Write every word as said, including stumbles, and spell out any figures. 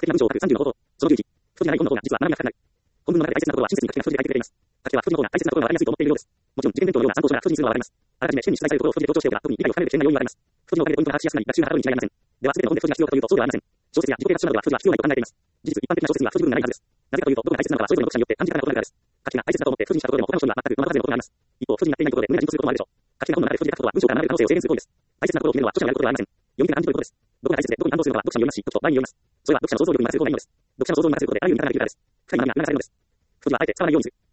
な文章を書くさんじゅうの方法。そのじゅういち。不利なない本の方が実は学びが深くなる。本文の中で大切なことは親切に書きが不利で書いてくれています。書き手は不利の方が大切なことが分かりやすいと思っているようです。もちろん、事件伝統のような参考書が不利にするのはわかります。あらかじめ試験に出題されることを不利で強調しておけば、特に理解を深める危険な要因があります。不利のおかげでポイントが把握しやすくなり、学習がはかどるに違いありません。では、すべての本で不利が必要かというと、そうではありません。小説や自己啓発書などは不利は必要ないと考えています。事実、一般的な小説には不利分がないはずです。なぜかというと、どこが大切なのかはそれぞれの読者によって感じ方が異なるからです。書き手が大切だと思って不利にしたことでも、他の人には全く上回らずのことがあります。一方、不利になっていないことで無理な実行することもあるでしょう。書き手が本の中で不利で書くことは文章から学ぶ可能性を制限する行為です。大切なことを決めるのは著者がやることではありません。読み手が案じということです。どこが大切でどこに感動するのかは読者によりますし、時と場合によります。それは読者の想像力に任せることがいいのです。読者の想像に任せることであらゆる見方ができるからです。深い学びが促されるのです。不利はあえて使わないようにする。